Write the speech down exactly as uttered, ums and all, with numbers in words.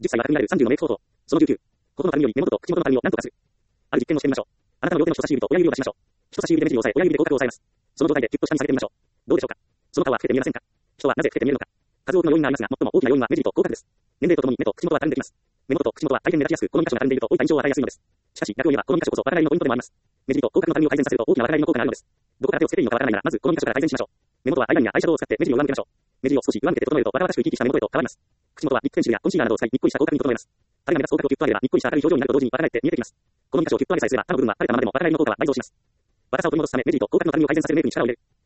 じゅっさいは巧みなるさんじゅうのメイクフォート。そのじゅうきゅう。ここのたるみより目元と口元のたるみを何とかする。ある実験をしてみましょう。あなたの両手の人差し指と親指を出しましょう。人差し指で目尻を押さえ、親指で口角を押さえます。その状態でキュッと下に下げてみましょう。どうでしょうか。その他は老けて見えませんか。人はなぜ老けて見えるのか。数多くの要因がありますが、最も大きな要因は目尻と口角です。年齢とともに目と口元はたるんできます。目元と口元は大変目立ちやすく、このに箇所がたるんでいると老いた印象を与えやすいのです。しかし、逆を言えば、このに箇所こそ若返りのポイントでもあります。目尻と口角のたるみを改善させると大きな若返りの効果があるのです。どこから手をつけていいのかわからないなら、まずこのに箇所から改善しましょう。目元はアイラインやアイシャドウを使って目尻を上向けましょう。目尻を少し上向けて整えると若々しく生き生きした目元へと変わります。口元はリップペンシルやコンシーラーなどを使い、にっこりした口角に整えます。たるが目立つ口角をキュッと上げれば、にっこりした明るい表情になると同時に若返って見えてきます。このに箇所をキュッと上げさえすれば、他の部分は垂れたままでも若返りの効果は倍増します。若さを取り戻すため、目尻と口角のたるみを改善させるメイクに力を入れる。